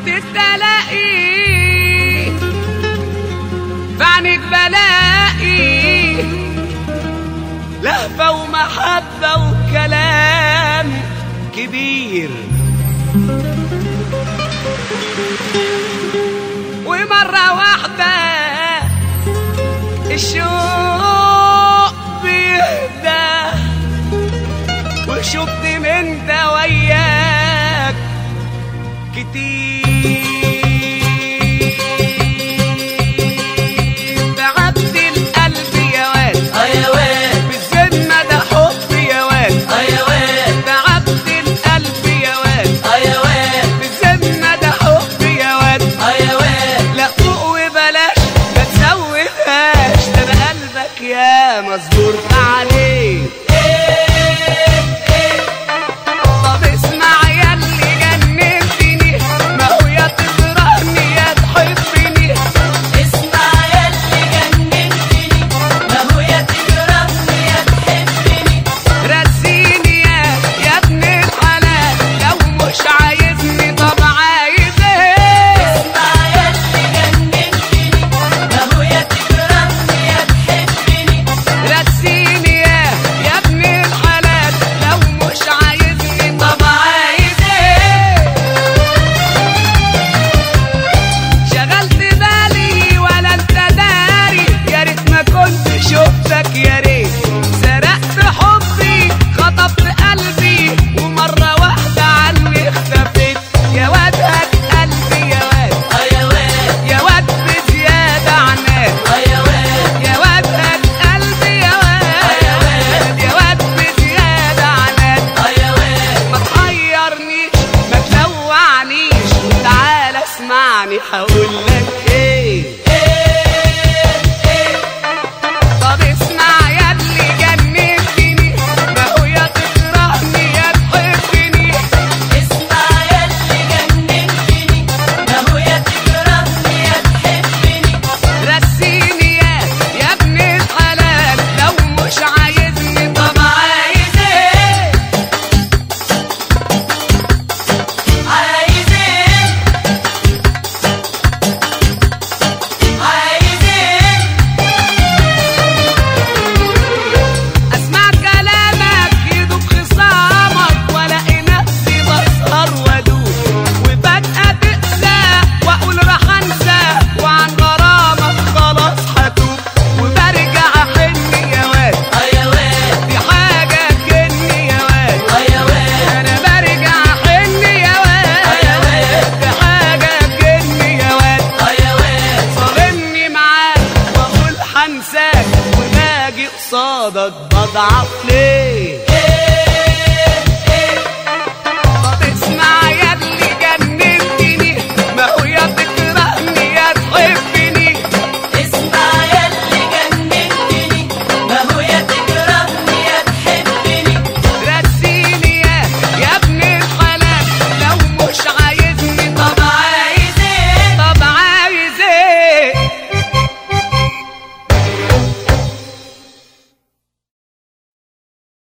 ساعة التلاقي فعنك بلاقي لهفة ومحبة وكلام كبير، ومرة واحدة الشوق بيهدى وشفت من ده وياك كتير. تعبت القلب يا واد يا واد بالذمة ده حب يا واد يا واد تعبت القلب يا واد يا واد بالذمة ده حب يا واد يا واد لا فوق وبلاش ما تزودهاش ده انا قلبك يا مصبور عليه. طب اسمع يا اللي جننتني ما هو يا تكرهني يا تحبني. اسمع يا اللي جننتني ما هو يا تكرهني يا تحبني. رسيني يا ابن الحلال لو مش عايزني طب عايز ايه؟ اسمع يا اللي جننتني ما هو يا تكرهني يا تحبني. رسيني يا ابن الحلال لو مش عايزني طب عايز ايه؟ شغلت بالي ولا انت داري يا ريت ما كنت شفتك يا ريت. سرقت حبي خطفت قلبي ومرة واحدة عني اختفيت. يا واد هات قلبي يا واد يا واد يا واد بزيادة عناد. يا واد يا واد هات قلبي يا واد يا واد بزيادة عناد. يا واد ما تحيرنيش ما تلوعنيش تعال اسمعني هقولك ايه. طب اسمع يا اللي جننتني ما هو يا تكرهني يا تحبني. اسمع يا اللي جننتني ما هو يا تكرهني يا تحبني. رسيني يا ابن الحلال لو مش عايزني طب عايز ايه؟ عايز ايه؟ عايز ايه؟ اسمع كلامك يدوب خصامك والاقي نفسي بسهر وادوب وفجأة تقسى واقول راح انسى وعن غرامك خلاص هتوب وبرجع احن يا واد. يا واد دي حاجة تجني يا واد يا واد انا برجع احن يا واد. دي حاجة تجني يا واد يا واد صارمني معاك واقول حنساك وباجي قصادك بضعف ليه؟